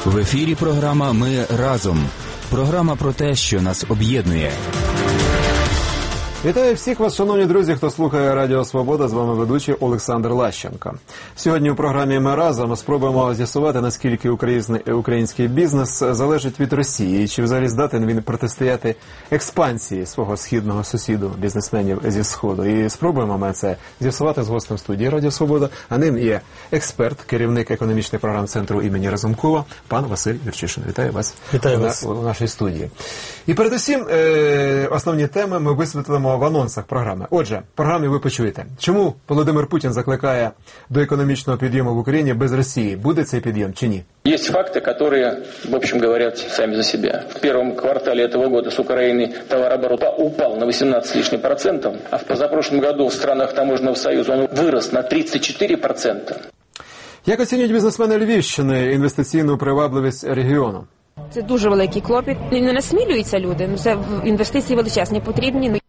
В ефірі програма «Ми разом». Програма про те, що нас об'єднує. Вітаю всіх вас, шановні друзі, хто слухає Радіо Свобода. З вами ведучий Олександр Лащенко. Сьогодні у програмі «Ми разом» спробуємо з'ясувати, наскільки український бізнес залежить від Росії і чи взагалі здатен він протистояти експансії свого східного сусіду, бізнесменів зі Сходу. І спробуємо ми це з'ясувати з гостем студії Радіо Свобода. А ним є експерт, керівник економічних програм Центру імені Разумкова, пан Василь Юрчишин. Вітаю вас. Вітаю вас у нашій студії. І передусім, основні теми ми висвітлимо в анонсах програми. Отже, в програмі ви почуєте, чому Володимир Путін закликає до економічного підйому в Україні без Росії. Буде цей підйом чи ні? Есть факты, которые, в общем, говорят сами за себя. В первом квартале этого года с Украины товарооборот упал на 18 с лишним процентов, а в позапрошлом году в странах Таможенного союза он вырос на 34%. Як оцінюють бізнесмени Львівщини інвестиційну привабливість регіону? Це дуже великий клопіт. Не насмілюються люди. Це інвестиції величезні потрібні.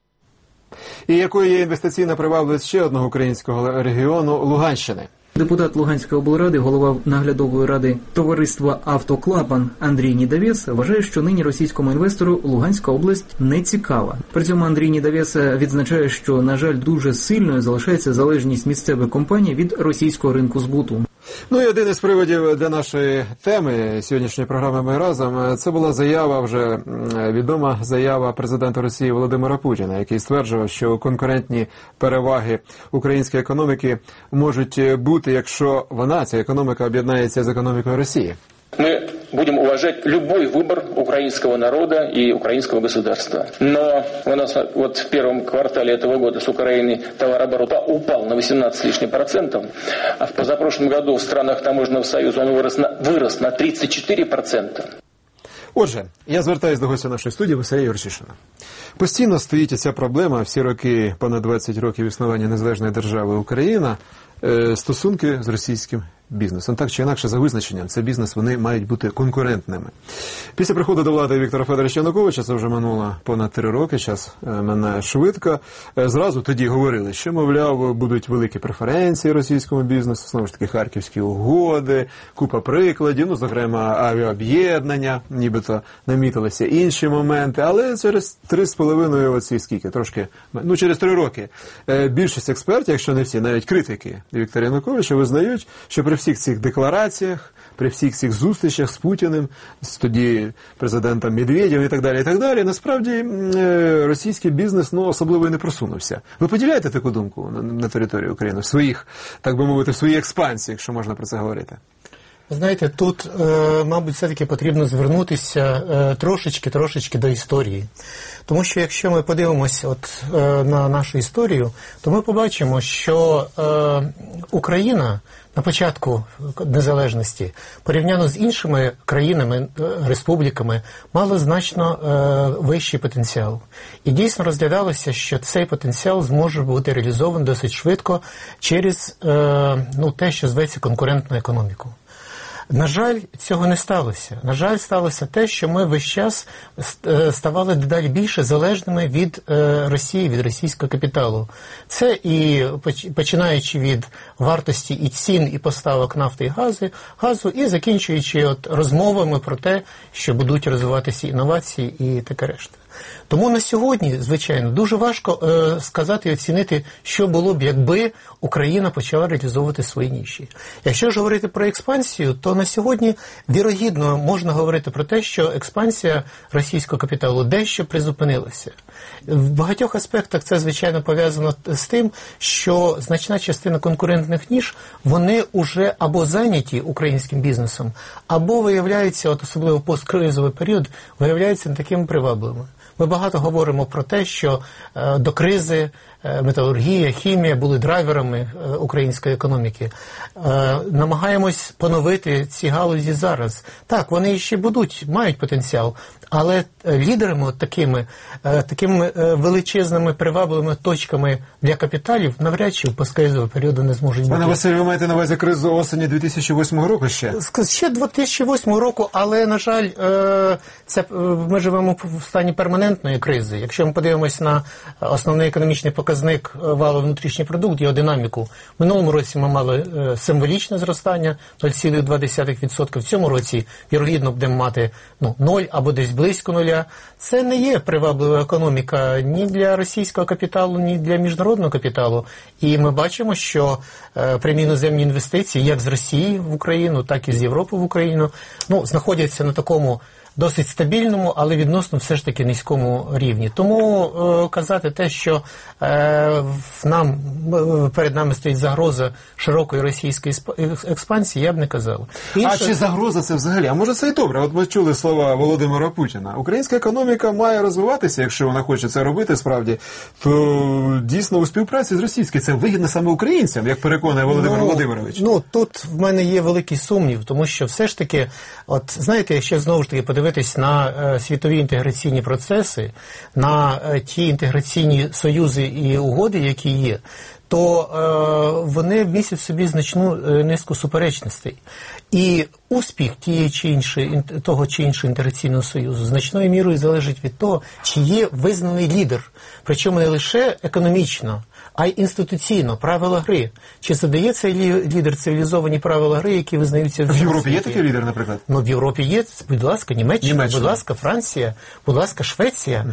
І якою є інвестиційна привабливість ще одного українського регіону – Луганщини? Депутат Луганської облради, голова наглядової ради товариства «Автоклапан» Андрій Нідавєс вважає, що нині російському інвестору Луганська область не цікава. При цьому Андрій Нідавєс відзначає, що, на жаль, дуже сильною залишається залежність місцевих компаній від російського ринку збуту. Ну і один із приводів для нашої теми сьогоднішньої програми «Ми разом» – це була заява, вже відома заява президента Росії Володимира Путіна, який стверджував, що конкурентні переваги української економіки можуть бути, якщо вона, ця економіка, об'єднається з економікою Росії. Мы будем уважать любой выбор украинского народа и украинского государства. Но у нас вот в первом квартале этого года с Украины товарооборот упал на 18 с лишним процентов, а в позапрошлом году в странах Таможенного союза он вырос на 34%. Отже, я звертаюся до гостя нашої студії Василя Юрчишина. Постійно стоїть ця проблема, всі роки, понад 20 років існування незалежної держави Україна, стосунки з російським бізнесом. Так чи інакше, за визначенням, це бізнес, вони мають бути конкурентними. Після приходу до влади Віктора Федоровича Януковича, це вже минуло понад 3 роки, час минає швидко, зразу тоді говорили, що, мовляв, будуть великі преференції російському бізнесу, знову ж таки, харківські угоди, купа прикладів, ну, зокрема, авіаоб'єднання, нібито намітилися інші моменти, але через 3,5 оці скільки, трошки, ну, через 3 роки, більшість експертів, якщо не всі, навіть критики Віктора Януковича, визнають, що при всіх цих деклараціях, при всіх цих зустрічах з Путіним, з тоді президентом Медведєвим і так далі, насправді російський бізнес, ну, особливо і не просунувся. Ви поділяєте таку думку на території України, в своїх, так би мовити, в своїй експансії, якщо можна про це говорити? Знаєте, тут, мабуть, все-таки потрібно звернутися трошечки до історії. Тому що якщо ми подивимося на нашу історію, то ми побачимо, що Україна на початку незалежності, порівняно з іншими країнами, республіками, мала значно вищий потенціал. І дійсно розглядалося, що цей потенціал зможе бути реалізований досить швидко через те, що зветься конкурентну економіку. На жаль, цього не сталося. На жаль, сталося те, що ми весь час ставали дедалі більше залежними від Росії, від російського капіталу. Це і починаючи від вартості і цін, і поставок нафти і газу, і закінчуючи розмовами про те, що будуть розвиватися інновації і таке решта. Тому на сьогодні, звичайно, дуже важко сказати і оцінити, що було б, якби Україна почала реалізовувати свої ніші. Якщо ж говорити про експансію, то на сьогодні, вірогідно, можна говорити про те, що експансія російського капіталу дещо призупинилася. В багатьох аспектах це, звичайно, пов'язано з тим, що значна частина конкурентних ніш, вони вже або зайняті українським бізнесом, або виявляються, особливо посткризовий період, виявляються не такими привабливими. Ми багато говоримо про те, що до кризи металургія, хімія були драйверами української економіки. Намагаємось поновити ці галузі зараз. Так, вони ще мають потенціал, але лідерами такими величезними привабливими точками для капіталів навряд чи в посткризовий період не зможуть бути. Пане Василь, ви маєте на увазі кризу осені 2008 року ще? Ще 2008 року, але, на жаль, ми живемо в стані перманентної кризи. Якщо ми подивимось на основний економічний показник показник валовий внутрішній продукт, його динаміку. В минулому році ми мали символічне зростання 0,2%. В цьому році, вірогідно, будемо мати 0 або десь близько 0. Це не є приваблива економіка ні для російського капіталу, ні для міжнародного капіталу. І ми бачимо, що прямі іноземні інвестиції, як з Росії в Україну, так і з Європи в Україну, знаходяться на такому досить стабільному, але відносно все ж таки низькому рівні. Тому казати те, що перед нами стоїть загроза широкої російської експансії, я б не казав. А чи загроза це взагалі? А може це і добре? От ми чули слова Володимира Путіна. Українська економіка має розвиватися, якщо вона хоче це робити справді, то дійсно у співпраці з російською це вигідно саме українцям, як переконує Володимир Володимирович. Тут в мене є великий сумнів, тому що все ж таки, знаєте, якщо знову ж таки подивитись на світові інтеграційні процеси, на ті інтеграційні союзи і угоди, які є, то вони містять в собі значну низку суперечностей. І успіх того чи іншого інтеграційного союзу значною мірою залежить від того, чи є визнаний лідер, причому не лише економічно, а й інституційно, правила гри. Чи задає цей лідер цивілізовані правила гри, які визнаються в Європі є такий лідер, наприклад? В Європі є, будь ласка, Німеччина, будь ласка, Франція, будь ласка, Швеція.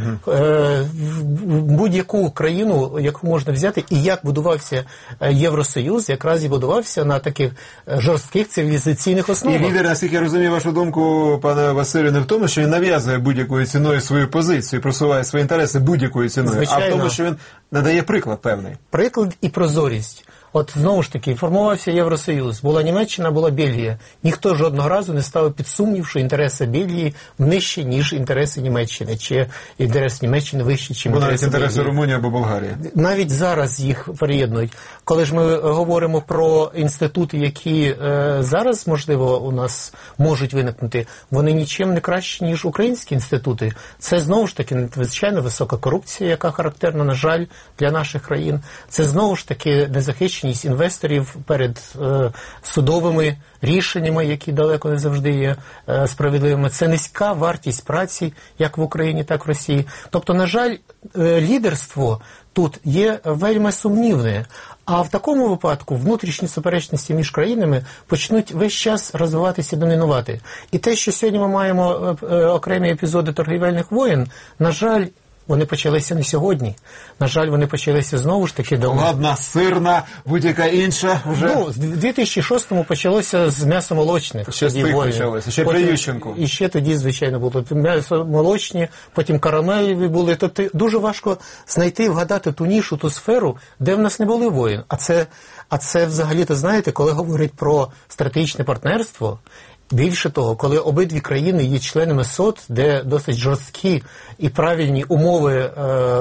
Будь-яку країну, яку можна взяти, і як будувався Євросоюз, якраз і будувався на таких жорстких цивілізаційних основах. І лідер, наскільки я розумію вашу думку, пане Василю, не в тому, що він нав'язує будь-якою ціною свою позицію, просуває свої інтереси будь-якою ціною, звичайно, а в тому, що він надає приклад певний. Приклад і прозорість. Знову ж таки, формувався Євросоюз. Була Німеччина, була Бельгія. Ніхто жодного разу не ставив під сумнів, що інтереси Бельгії нижчі, ніж інтереси Німеччини. Чи інтерес Німеччини вищий, ніж інтереси інтереси Румунії або Болгарії. Навіть зараз їх переєднують. Коли ж ми говоримо про інститути, які зараз, можливо, у нас можуть виникнути, вони нічим не кращі, ніж українські інститути. Це, знову ж таки, надзвичайно висока корупція, яка характерна, на жаль, для наших країн. Це, знову ж таки, незахищеність інвесторів перед судовими рішеннями, які далеко не завжди є справедливими. Це низька вартість праці, як в Україні, так і в Росії. Тобто, на жаль, лідерство тут є вельми сумнівне. А в такому випадку внутрішні суперечності між країнами почнуть весь час розвиватися і домінувати. І те, що сьогодні ми маємо окремі епізоди торгівельних воєн, на жаль, вони почалися не сьогодні. На жаль, вони почалися знову ж таки давно. Ладна, сирна, будь-яка інша вже. В 2006-му почалося з м'ясомолочних. Ще з тих почалося, ще при Ющенку. І ще тоді, звичайно, було м'ясомолочні, потім карамелеві були. Тобто дуже важко знайти, вгадати ту нішу, ту сферу, де в нас не були воєн. А це взагалі-то, знаєте, коли говорять про стратегічне партнерство, більше того, коли обидві країни є членами СОТ, де досить жорсткі і правильні умови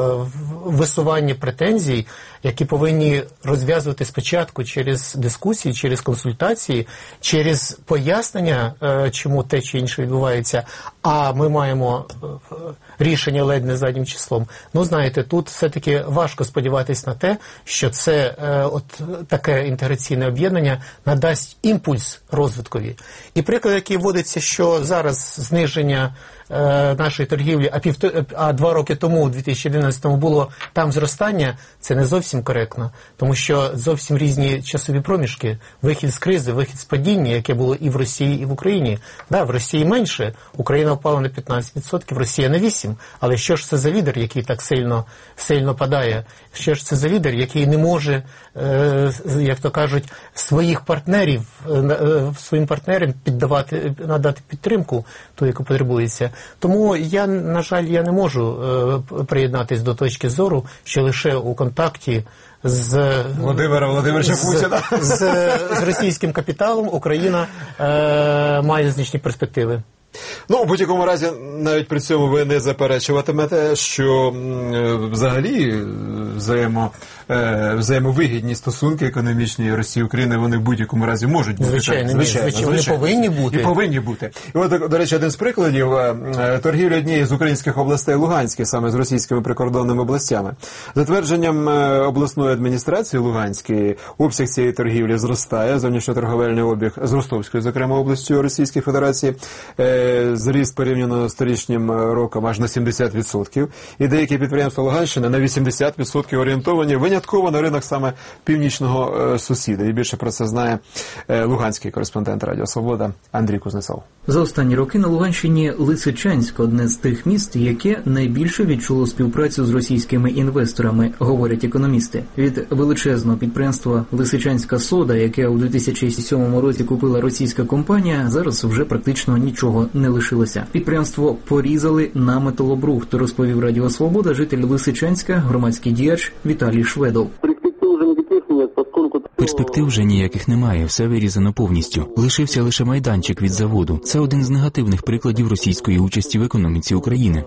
висування претензій, які повинні розв'язувати спочатку через дискусії, через консультації, через пояснення, чому те чи інше відбувається, а ми маємо рішення ледь не заднім числом. Знаєте, тут все-таки важко сподіватися на те, що це таке інтеграційне об'єднання надасть імпульс розвиткові. І приклад, який вводиться, що зараз зниження нашої торгівлі, а 2 роки тому, у 2011-му, було там зростання, це не зовсім коректно, тому що зовсім різні часові проміжки, вихід з кризи, вихід з падіння, яке було і в Росії, і в Україні. Да, в Росії менше, Україна впала на 15%, Росія на 8%, але що ж це за лідер, який так сильно падає? Що ж це за лідер, який не може, як то кажуть, своїм партнерам надати підтримку, ту, яку потребується. Тому на жаль, я не можу приєднатись до точки зору, що лише у контакті з Володимира Володимировича Путіна з російським капіталом Україна має значні перспективи. У будь-якому разі, навіть при цьому ви не заперечуватимете, що взагалі взаємовигідні стосунки економічні Росії і України, вони в будь-якому разі можуть бути. Звичайно. Вони повинні бути. І повинні бути. І от, до речі, один з прикладів торгівля однієї з українських областей Луганської, саме з російськими прикордонними областями. За твердженням обласної адміністрації Луганської, обсяг цієї торгівлі зростає, зовнішньоторговельний обіг з Ростовською, зокрема, областю Російської Федерації, зріс порівняно з торічнім роком аж на 70%. І деякі підприємства Луганщини на 80% орієнтовані винятково на ринок саме північного сусіда. І більше про це знає луганський кореспондент Радіо Свобода Андрій Кузнецов. За останні роки на Луганщині Лисичанськ – одне з тих міст, яке найбільше відчуло співпрацю з російськими інвесторами, говорять економісти. Від величезного підприємства «Лисичанська сода», яке у 2007 році купила російська компанія, зараз вже практично нічого не лишилося. Підприємство порізали на металобрухт, розповів Радіо Свобода житель Лисичанська, громадський діяч Віталій Шведов. Перспектив вже ніяких немає, все вирізано повністю. Лишився лише майданчик від заводу. Це один з негативних прикладів російської участі в економіці України.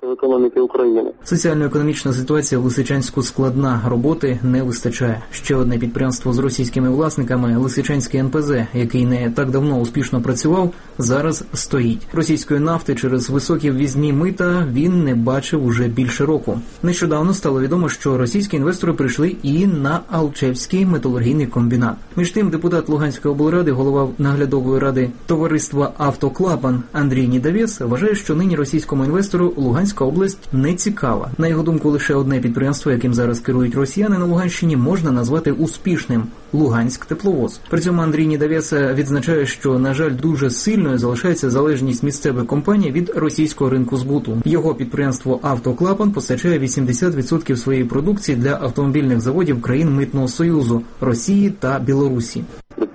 Соціально-економічна ситуація в Лисичанську складна, роботи не вистачає. Ще одне підприємство з російськими власниками, Лисичанський НПЗ, який не так давно успішно працював, зараз стоїть. Російської нафти через високі ввізні мита він не бачив уже більше року. Нещодавно стало відомо, що російські інвестори прийшли і на Алчевський металургійний комбінат. Між тим, депутат Луганської облради, голова наглядової ради товариства «Автоклапан» Андрій Нідавєс вважає, що нині російському інвестору Луганська область не цікава. На його думку, лише одне підприємство, яким зараз керують росіяни на Луганщині, можна назвати успішним – Луганськ-тепловоз. При цьому Андрій Нідавєс відзначає, що, на жаль, дуже сильною залишається залежність місцевих компаній від російського ринку збуту. Його підприємство «Автоклапан» постачає 80% своєї продукції для автомобільних заводів країн Митного Союзу – Росії та Білорусі.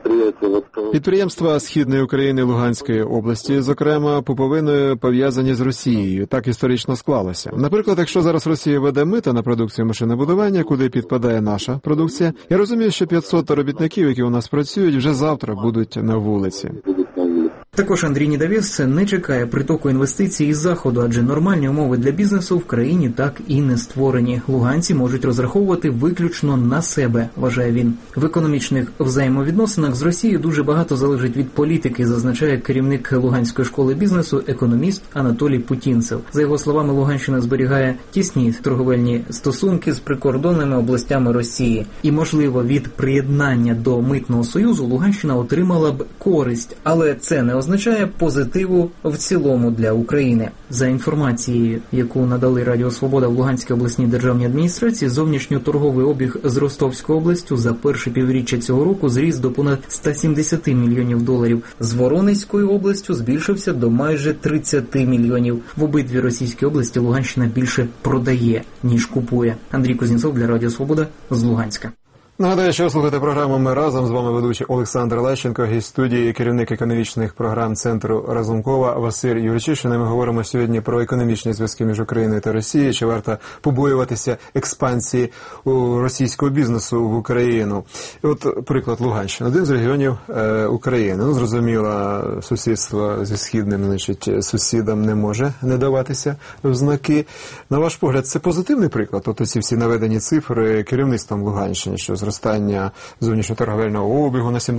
Підприємства Східної України Луганської області, зокрема, пуповиною пов'язані з Росією. Так історично склалося. Наприклад, якщо зараз Росія веде мита на продукцію машинобудування, куди підпадає наша продукція, я розумію, що 500 робітників, які у нас працюють, вже завтра будуть на вулиці. Також Андрій Нідавєс не чекає притоку інвестицій із Заходу, адже нормальні умови для бізнесу в країні так і не створені. Луганці можуть розраховувати виключно на себе, вважає він. В економічних взаємовідносинах з Росією дуже багато залежить від політики, зазначає керівник Луганської школи бізнесу, економіст Анатолій Путінцев. За його словами, Луганщина зберігає тісні торговельні стосунки з прикордонними областями Росії. І, можливо, від приєднання до Митного Союзу Луганщина отримала б користь, але це не означає позитиву в цілому для України. За інформацією, яку надали Радіо Свобода в Луганській обласній державній адміністрації, зовнішньоторговий обіг з Ростовською областю за перше півріччя цього року зріс до понад 170 мільйонів доларів. З Воронезькою областю збільшився до майже 30 мільйонів. В обидві російські області Луганщина більше продає, ніж купує. Андрій Кузнецов для Радіо Свобода з Луганська. Нагадаю, що ви слухаєте програму «Ми разом». З вами ведучий Олександр Лещенко, гість студії, керівник економічних програм Центру Разумкова Василь Юрчишин. Ми говоримо сьогодні про економічні зв'язки між Україною та Росією. Чи варто побоюватися експансії російського бізнесу в Україну? І от приклад Луганщини. Один з регіонів України. Ну, зрозуміло, сусідство зі східним, значить, сусідам не може не даватися в знаки. На ваш погляд, це позитивний приклад? От ці всі наведені цифри керівництвом Луганщини, що зростання зовнішньоторговельного обігу на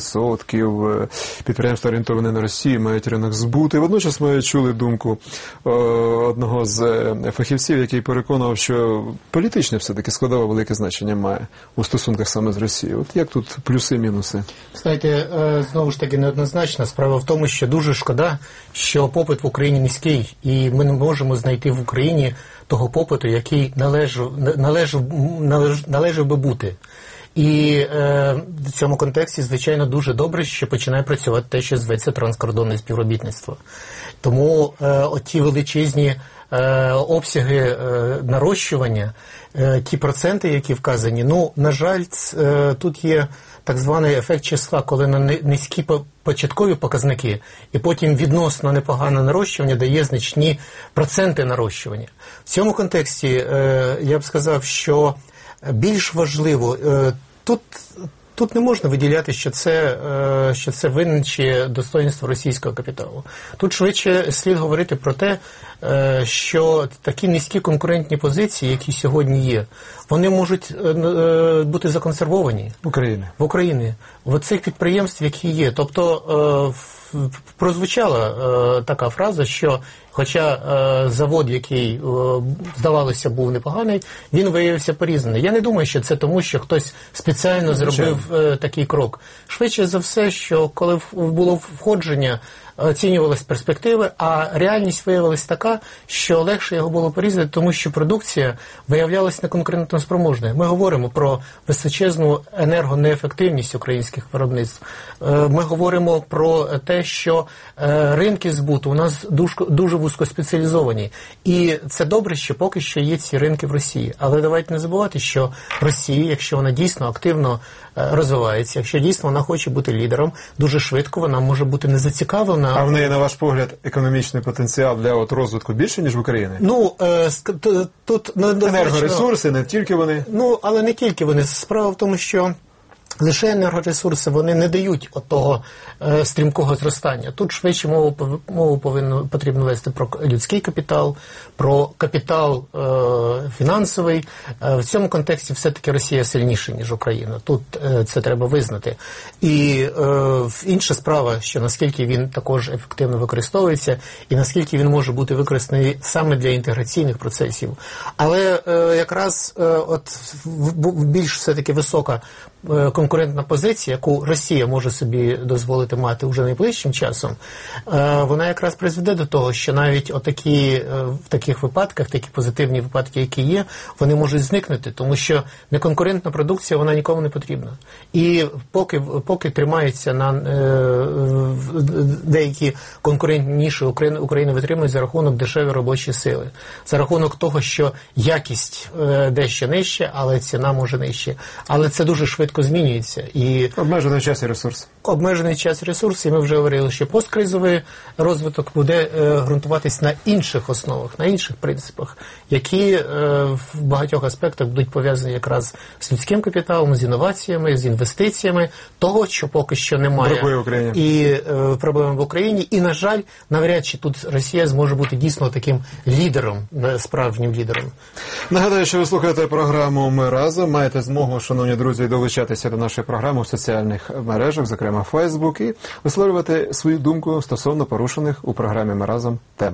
70%, підприємства орієнтовані на Росію, мають ринок збуту. І водночас ми чули думку одного з фахівців, який переконував, що політичне все-таки складове велике значення має у стосунках саме з Росією. От як тут плюси-мінуси? Знаєте, знову ж таки неоднозначно. Справа в тому, що дуже шкода, що попит в Україні низький, і ми не можемо знайти в Україні того попиту, який належав би бути. І в цьому контексті, звичайно, дуже добре, що починає працювати те, що зветься транскордонне співробітництво. Тому оті величезні обсяги нарощування, ті проценти, які вказані, ну, на жаль, тут є так званий ефект числа, коли на низькі початкові показники, і потім відносно непогане нарощування дає значні проценти нарощування. В цьому контексті я б сказав, що більш важливо, тут тут не можна виділяти, що це винен чи достоинство російського капіталу. Тут швидше слід говорити про те, що такі низькі конкурентні позиції, які сьогодні є, вони можуть бути законсервовані в Україні, в цих підприємств, які є. Тобто прозвучала така фраза, що хоча завод, який, здавалося, був непоганий, він виявився порізаний. Я не думаю, що це тому, що хтось спеціально зробив такий крок. Швидше за все, що коли було входження, оцінювалися перспективи, а реальність виявилась така, що легше його було порізати, тому що продукція виявлялася неконкурентоспроможною. Ми говоримо про височезну енергонеефективність українських виробництв. Ми говоримо про те, що ринки збуту у нас дуже вузькоспеціалізовані. І це добре, що поки що є ці ринки в Росії. Але давайте не забувати, що Росія, якщо вона дійсно активно розвивається, якщо дійсно вона хоче бути лідером, дуже швидко вона може бути не зацікавлена. А в неї, на ваш погляд, економічний потенціал для розвитку більше, ніж в Україні? Тут енергоресурси, не тільки вони. Але не тільки вони. Справа в тому, що лише енергоресурси, вони не дають отого стрімкого зростання. Тут швидше мову потрібно вести про людський капітал, про капітал фінансовий. В цьому контексті все-таки Росія сильніша, ніж Україна. Тут це треба визнати. І інша справа, що наскільки він також ефективно використовується, і наскільки він може бути використаний саме для інтеграційних процесів. Але якраз більш все-таки висока конкурентна позиція, яку Росія може собі дозволити мати вже найближчим часом, вона якраз призведе до того, що навіть в таких випадках, такі позитивні випадки, які є, вони можуть зникнути, тому що неконкурентна продукція, вона нікому не потрібна. І поки тримаються на деякі конкурентні ніші, Україна витримує за рахунок дешевої робочої сили, за рахунок того, що якість дещо нижча, але ціна може нижче. Але це дуже швидко змінюється. І обмежений час і ресурс. Обмежений час і ресурс, і ми вже говорили, що посткризовий розвиток буде ґрунтуватись на інших основах, на інших принципах, які в багатьох аспектах будуть пов'язані якраз з людським капіталом, з інноваціями, з інвестиціями, того, що поки що немає. І проблеми в Україні. І, на жаль, навряд чи тут Росія зможе бути дійсно таким лідером, справжнім лідером. Нагадаю, що ви слухаєте програму «Ми разом». Маєте змогу, шановні друзі, долучатися до нашої програми в соціальних мережах, зокрема Facebook, і висловлювати свою думку стосовно порушених у програмі «Ми разом» тем.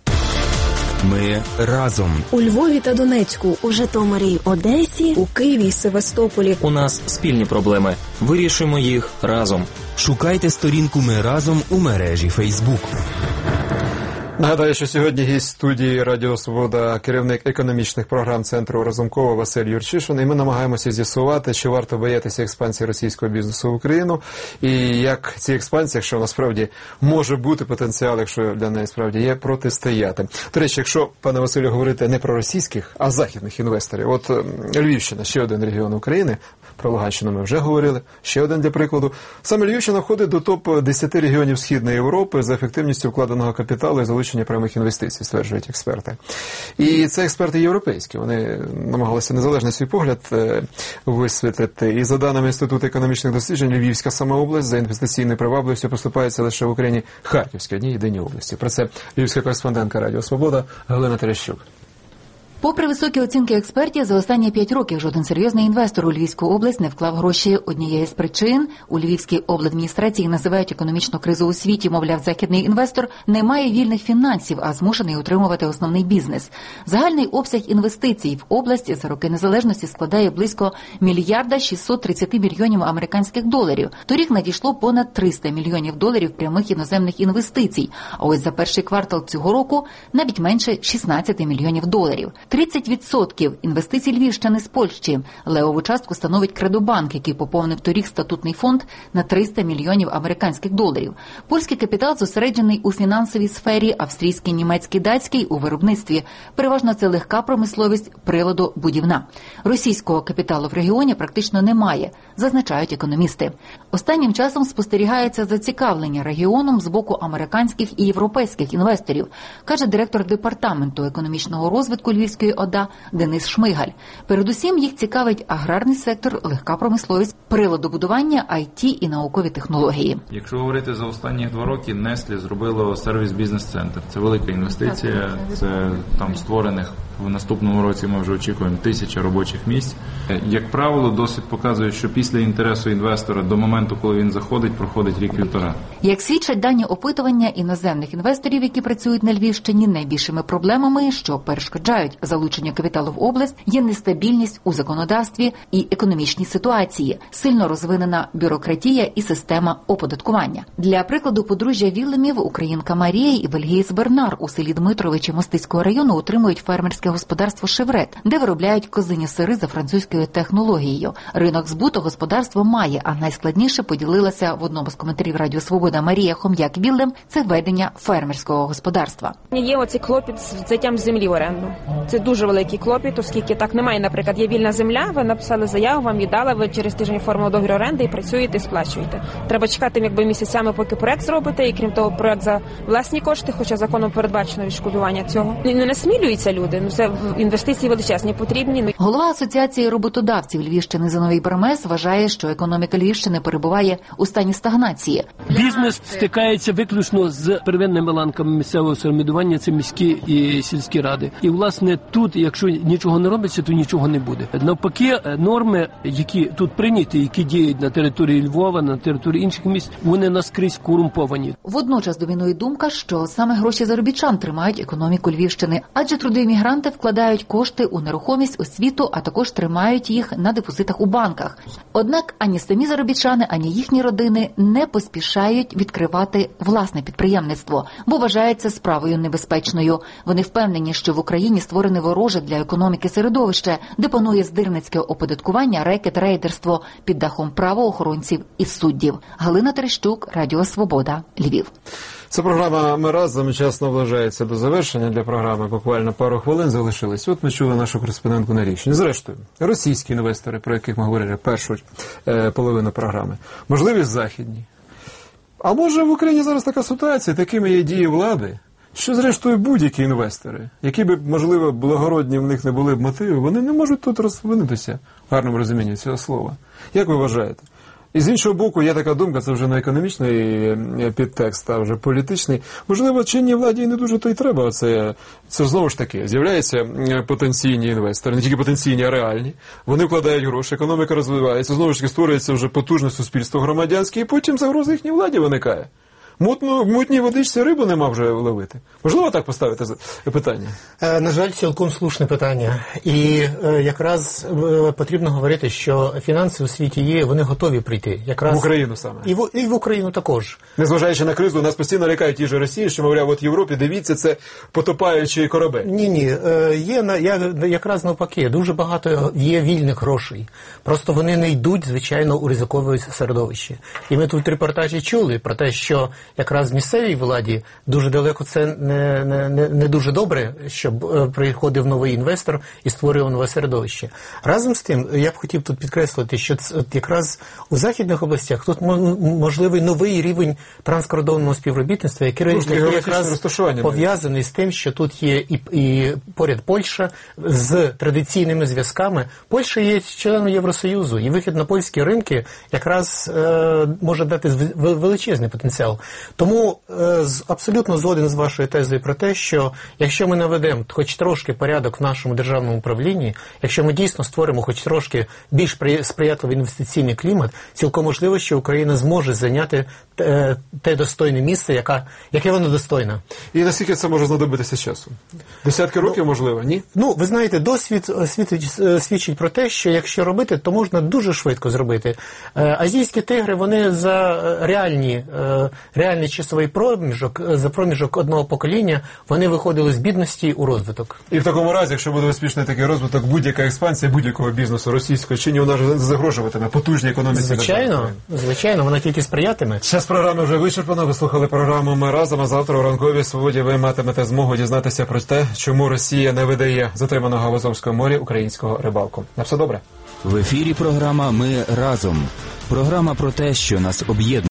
Ми разом. У Львові та Донецьку, у Житомирі й Одесі, у Києві й Севастополі. У нас спільні проблеми. Вирішимо їх разом. Шукайте сторінку «Ми разом» у мережі Facebook. Нагадаю, що сьогодні гість студії Радіо Свобода, керівник економічних програм Центру Разумкова Василь Юрчишин. І ми намагаємося з'ясувати, чи варто боятися експансії російського бізнесу в Україну, і як ці експансії, якщо насправді може бути потенціал, якщо для неї справді є, протистояти. До речі, якщо, пане Василю, говорити не про російських, а західних інвесторів. От Львівщина, ще один регіон України, про Луганщину ми вже говорили, ще один для прикладу. Саме Львівщина входить до топ-10 регіонів Східної Європи за ефективністю вкладеного капіталу і залучення прямих інвестицій, стверджують експерти. І це експерти європейські. Вони намагалися незалежний свій погляд висвітлити. І за даними Інституту економічних досліджень, Львівська сама область за інвестиційною привабливістю поступається лише в Україні Харківській, одній єдиній області. Про це львівська кореспондентка Радіо Свобода Галина Терещук. Попри високі оцінки експертів, за останні 5 років жоден серйозний інвестор у Львівську область не вклав гроші. Однією з причин у Львівській обладміністрації називають економічну кризу у світі. Мовляв, західний інвестор не має вільних фінансів, а змушений утримувати основний бізнес. Загальний обсяг інвестицій в області за роки незалежності складає близько $1,630 мільйонів американських доларів. Торік надійшло понад $300 мільйонів прямих іноземних інвестицій. А ось за перший квартал цього року навіть менше $16 мільйонів. 30% інвестицій Львівщини з Польщі. Левову частку становить Кредобанк, який поповнив торік статутний фонд на $300 мільйонів американських доларів. Польський капітал зосереджений у фінансовій сфері, австрійський, німецький, датський – у виробництві. Переважно це легка промисловість, приладобудівна. Російського капіталу в регіоні практично немає, зазначають економісти. Останнім часом спостерігається зацікавлення регіоном з боку американських і європейських інвесторів, каже директор департаменту економічного розвитку Львівської Франківської ОДА Денис Шмигаль. Передусім їх цікавить аграрний сектор, легка промисловість, приладобудування, IT і наукові технології. Якщо говорити за останні 2 роки, Nestlé зробило сервіс-бізнес-центр. Це велика інвестиція, це там створених в наступному році ми вже очікуємо 1000 робочих місць. Як правило, досвід показує, що після інтересу інвестора до моменту, коли він заходить, проходить рік-півтора. Як свідчать дані опитування іноземних інвесторів, які працюють на Львівщині, найбільшими проблемами, що перешкоджають залученню капіталу в область, є нестабільність у законодавстві і економічній ситуації, сильно розвинена бюрократія і система оподаткування. Для прикладу, подружжя Вілемів, українка Марія і бельгієць Бернар у селі Дмитровичі Мостицького району утримують фермерське господарство «Шеврет», де виробляють козині сири за французькою технологією. Ринок збуту господарство має, а найскладніше поділилася в одному з коментарів Радіо Свобода Марія Хом'як-Віллем – це ведення фермерського господарства. Є оцей клопіт з взяттям землі в оренду. Це дуже великий клопіт, оскільки так немає, наприклад, є вільна земля, ви написали заяву, вам її дали, ви через тиждень оформили договір оренди і працюєте, і сплачуєте. Треба чекати місяцями, поки проект зробите, і крім того, проект за власні кошти, хоча законом передбачено відшкодування цього. Не насмілюються люди, це інвестиції величезні потрібні. Голова Асоціації роботодавців Львівщини Зиновій Бермес вважає, що економіка Львівщини перебуває у стані стагнації. Бізнес стикається виключно з первинними ланками місцевого самоврядування, це міські і сільські ради. І, власне, тут, якщо нічого не робиться, то нічого не буде. Навпаки, норми, які тут прийняті, які діють на території Львова, на території інших міст, вони наскрізь корумповані. Водночас домінує думка, що саме гроші заробітчан тримають економіку Львівщини, адже трудові мігранти вкладають кошти у нерухомість, освіту, а також тримають їх на депозитах у банках. Однак ані самі заробітчани, ані їхні родини не поспішають відкривати власне підприємництво, бо вважається справою небезпечною. Вони впевнені, що в Україні створене вороже для економіки середовище, де панує здирницьке оподаткування, рекет, рейдерство під дахом правоохоронців і суддів. Галина Терещук, Радіо Свобода, Львів. Ця програма «Ми разом» час наближається до завершення. Для програми буквально пару хвилин залишилось. От ми чули нашу кореспондентку на Львівщині. Зрештою, російські інвестори, про яких ми говорили першу половину програми, можливість західні. А може в Україні зараз така ситуація, такими є дії влади, що зрештою будь-які інвестори, які б, можливо, благородні в них не були б мотиви, вони не можуть тут розвинутися в гарному розумінні цього слова. Як ви вважаєте? І з іншого боку, є така думка, це вже не економічний підтекст, а вже політичний. Можливо, чинній владі і не дуже то й треба. Це знову ж таки, з'являються потенційні інвестори, не тільки потенційні, а реальні. Вони вкладають гроші, економіка розвивається, знову ж таки створюється вже потужне суспільство громадянське, і потім загроза їхній владі виникає. Мутній водичці рибу нема вже ловити. Можливо так поставити питання? На жаль, цілком слушне питання. І якраз потрібно говорити, що фінанси у світі є, вони готові прийти. Якраз в Україну саме. І в Україну також. Незважаючи на кризу, нас постійно лякають ті ж Росії, що, мовляв, от в Європі, дивіться, це потопаючий корабель. Ні. Якраз навпаки, дуже багато є вільних грошей. Просто вони не йдуть, звичайно, у ризикове середовище. І ми тут в репортажі чули про те, що якраз місцевій владі дуже далеко це не дуже добре, щоб приходив новий інвестор і створював нове середовище. Разом з тим, я б хотів тут підкреслити, що якраз у західних областях тут можливий новий рівень транскордонного співробітництва, який якраз пов'язаний з тим, що тут є і поряд Польща з традиційними зв'язками. Польща є членом Євросоюзу, і вихід на польські ринки якраз може дати величезний потенціал. Тому абсолютно згоден з вашою тезою про те, що якщо ми наведемо хоч трошки порядок в нашому державному управлінні, якщо ми дійсно створимо хоч трошки більш сприятливий інвестиційний клімат, цілком можливо, що Україна зможе зайняти те достойне місце, яке воно достойне. І наскільки це може знадобитися часу? Десятки років, можливо, ні? Ви знаєте, досвід свідчить про те, що якщо робити, то можна дуже швидко зробити. Азійські тигри, вони за реальний часовий проміжок, за проміжок одного покоління, вони виходили з бідності у розвиток. І в такому разі, якщо буде успішний такий розвиток, будь-яка експансія будь-якого бізнесу російського чи ні, вона ж загрожуватиме потужній економіці. Звичайно, вона тільки сприятиме. Час програми вже вичерпано. Ви слухали програму «Ми разом», а завтра у ранковій свободі ви матимете змогу дізнатися про те, чому Росія не видає затриманого в Азовському морі українського рибалку. На все добре. В ефірі програма «Ми разом». Програма про те, що нас об'єднує.